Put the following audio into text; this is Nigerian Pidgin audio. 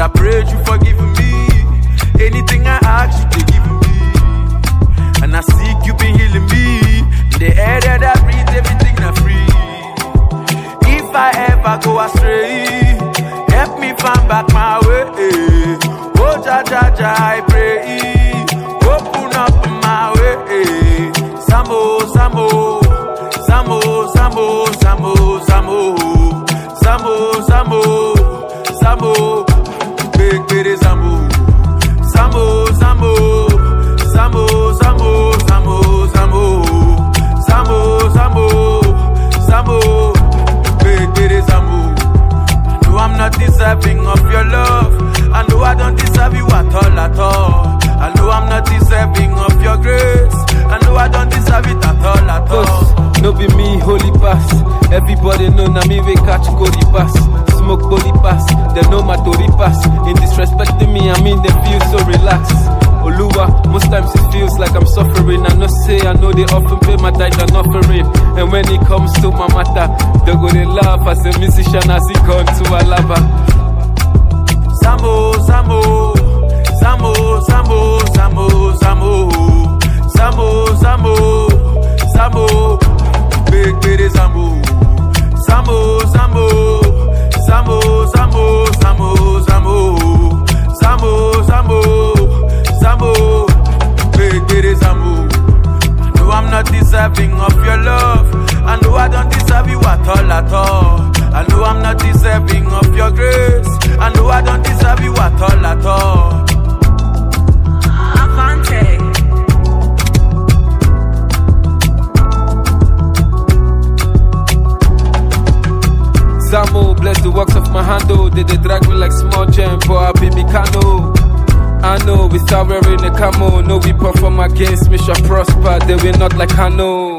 I prayed you forgive me. Anything I ask you, they give me. And I seek you been healing me. In the air that I breathe, everything I free. If I ever go astray, help me find back my way. Oh, Jah, Jah, Jah, I pray. Open up my way. Samo, Samo, Samo, Samo, Samo, Samo, Samo, Samo, Samo, big bitty Samo, Samo, Samo, Samo, Samo, Samo, Samo, Samo, Samo, Samo, big bitty Samo. I know I'm not deserving of your love. I know I don't deserve you at all. I know I'm not deserving of your grace. I know I don't deserve it at all. No be me, holy pass. Everybody know na me we catch Cody pass. Smoke bully pass, they know my Tory pass. In disrespecting me, I mean they feel so relaxed. Oluwa, most times it feels like I'm suffering. I know they often pay my tithe and offering. And when it comes to my matter, they go they laugh as a musician as he gone to Alaba. Samo, Samo, Samo, Samo, Samo, Samo, Samo, Samo, Samo, big bitty Samo, Samo, Samo, Samo, Samo, Samo, Samo, Samo, Samo, Samo, big bitty Samo. I know I'm not deserving of your love. I know I don't deserve you at all. I know I'm not deserving of your grace. I know I don't deserve you at all. Avante. Samo, bless the works of my hand, oh. They drag me like small gem, but I be me cano. I know, we start wearing a camo. No weapon from against me shall prosper. They will not like I know.